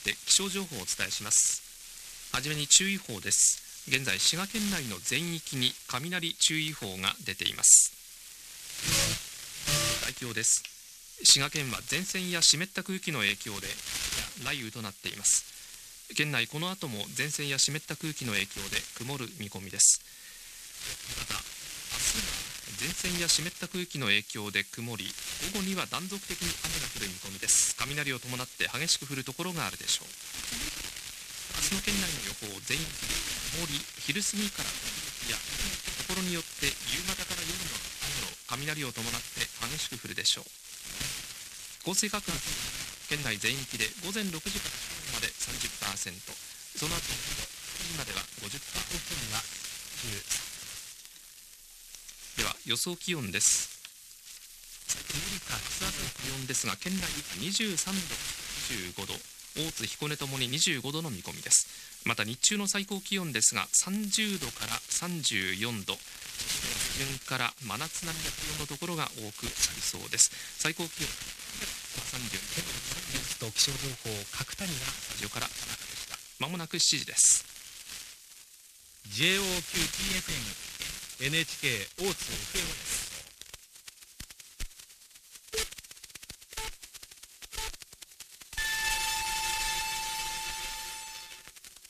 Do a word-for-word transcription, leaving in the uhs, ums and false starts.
て気象情報をお伝えします。はじめに注意報です。現在滋賀県内の全域に雷注意報が出ています。海峡です。滋賀県は前線や湿った空気の影響で雷雨となっています。県内この後も前線や湿った空気の影響で曇る見込みです。また明日は前線や湿った空気の影響で曇り、午後には断続的に雨が降る見込みです。雷を伴って激しく降るところがあるでしょう。明日の県内の予報、全域曇り、昼過ぎから時々やところによって夕方から夜の雨の雷を伴って激しく降るでしょう。降水確率、県内全域で午前ろくじから正午まで さんじゅっパーセント、 その後しちじまでは ごじゅっパーセント、 にはじゅうさん。では予想気温です。最低よりか明日朝の気温ですが、県内にじゅうさんど、にじゅうごど、大津彦根ともににじゅうごどの見込みです。また日中の最高気温ですが、さんじゅうどからさんじゅうよんど、下旬から真夏並みの気温のところが多くなりそうです。最高気温さんじゅうにど、ニュースと気象情報、角谷がスタジオから田中でした。まもなくしちじです。 ジェイオーキューティーエフエム エヌエイチケー 大津 エフエム です。